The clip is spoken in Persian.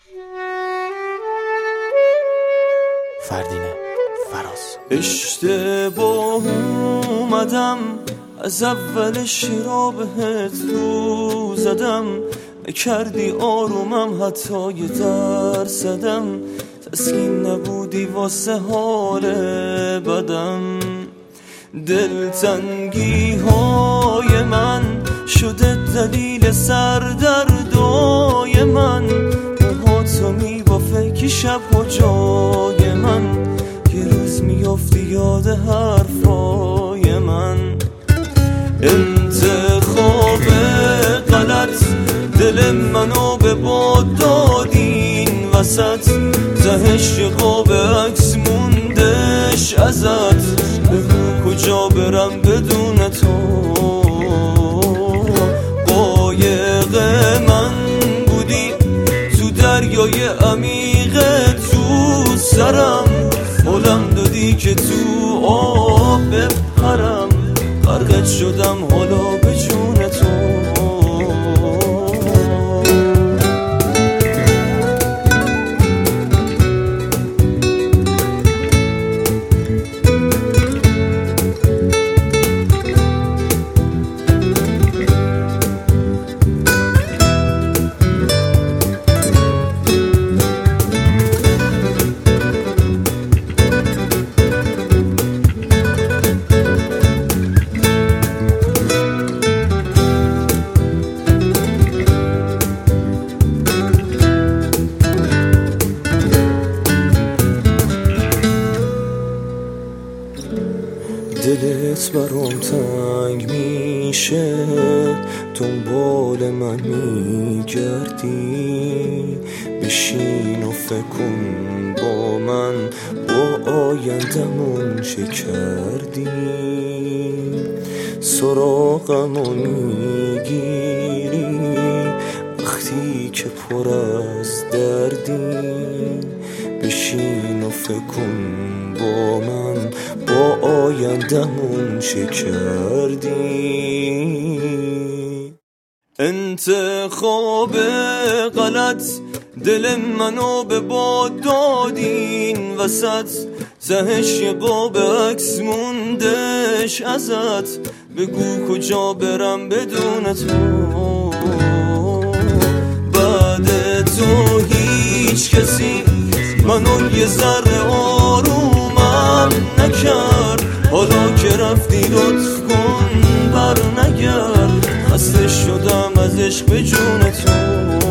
فردینه فراز. اشتباه اومدم از اولش را بهت رو زدم، کردی آرومم حتی یه درصدم، تسکین نبودی واسه حال بدم. دلتنگی های من شده دلیل سردردای من، موهاتو میبافه که شب ها جای من، یه روز میافتی یاد حرفای من. انتخاب غلط دل منو به باد دادین وسط، تهش قاب عکس موندش ازت، بگو کجا برم بدون تو. قایق من بودی تو دریای عمیق تو سرم، حالم دادی که تو آب بپرم، غرقت شدم حالا به جون تو. دلت برام تنگ میشه، دنبال من میگردی، بشین و فکر کن با من، با آیندمون چه کردی. سراغمو میگیری وقتی که پر از دردی، بشین و فکر کن با من، با آیندمون چه کردی. انتخاب غلط دل منو به باد دادین وسط، تهش یه قاب عکس موندش ازت، بگو کجا برم بدون تو. بعد تو هیچ کسی منو یه ذره آرومم نکرد، حالا که رفتی لطف کن بر نگرد، خسته شدم از عشق به جون تو.